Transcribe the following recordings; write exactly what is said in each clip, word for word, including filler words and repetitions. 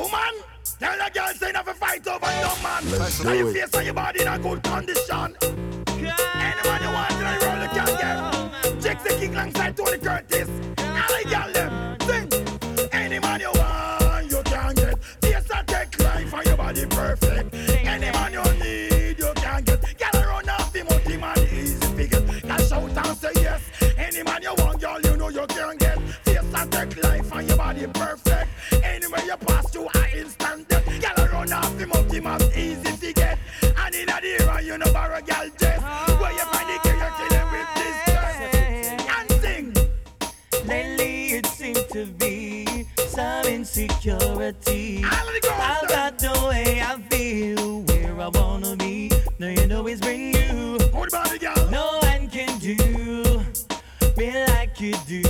Woman, tell a girl say never fight over no man. Let's And do your it. face and your body in a good condition. Anyone you want to roll the can get. Jixie King alongside Tony Curtis. All the girl them sing. Any man you want, you can get. Face and take life and your body perfect. Any man you need, you can get. Girl run off the multi man easy figure. Can shout and say yes. Any man you want, girl, you know you can get. Face and take life and your body perfect. Anywhere you pass through, I instant death. Girl run off the multi man easy to get. And in the era, you know borrow girl dress. Where you find the girl, you kill them with this dress. And sing. Lately it seems to be some insecurity All of the girls, about the way I feel, where I wanna be. No, you know it's bring you. Good body, girl. No one can do me like you do.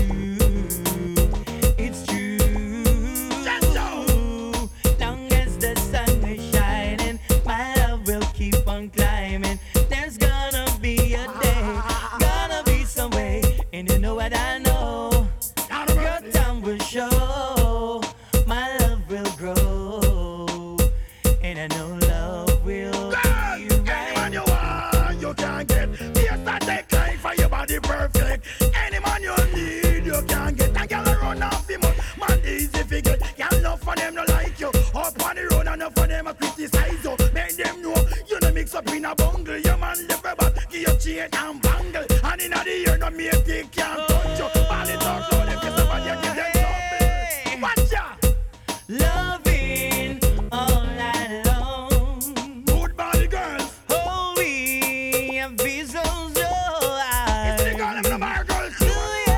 It's true. Just so. Long as the sun is shining, my love will keep on climbing. There's gonna be a day, gonna be some way, and you know what I know. Out of Your mercy. time will show, my love will grow, and I know love will Girl, be any man right. you want, you can get. Face and take life and your body perfect. Any man you need, you can get. And girl run off the mud, man easy fi get. Girl enough for them no like you. Up on the road enough for them a criticize you. Make them know you no mix up in a bungle. Your man live about, give you chain and bangle. And inna the ear no make they can't touch you. Ball it out loud if you somebody give them something. Watch ya. Loving all night long. Good body girls. Oh, we have been so so It's the girl high. them the bar girls Do too. you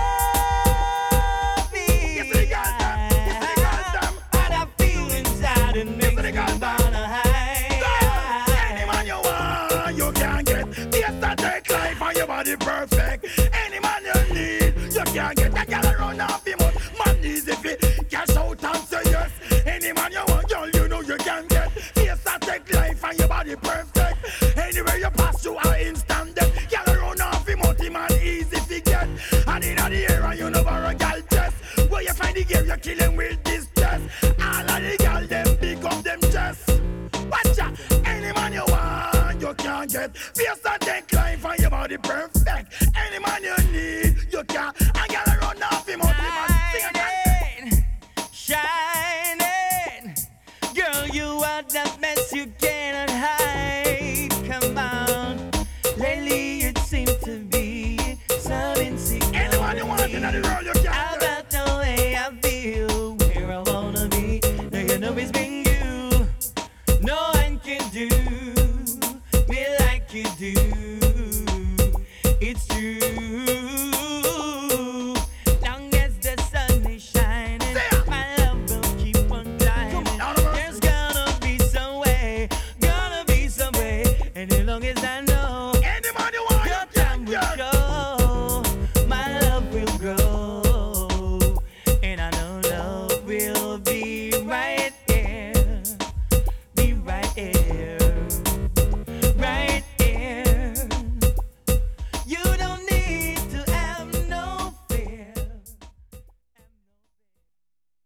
Yes, the girls them. Yes, the girls them. what I feel inside and makes the me girls them. wanna hide. Any man you want, you can get. Face that take life and your body perfect. Any man you need, you can get. That girl run off him out, man easy fit. Cash out and say yes. Any man you want, girl, you know you can get. Face that take life and your body perfect. Anywhere you pass through, I instant death. Girl run off him out, him man easy to get. And in the air, and you know borrow girl dress. Where you find the girl, you kill him with this dress. All of the girl, them pick up them chest. Watch ya, any man you want, you can get. Face and take life and your body perfect. Any man you need, you can. And girl run off him out, him and sing again. Shining, shining. Girl, you are the best, you cannot hide. Come on. Lately it seems to be some insecurity. Anyone you want in the world, you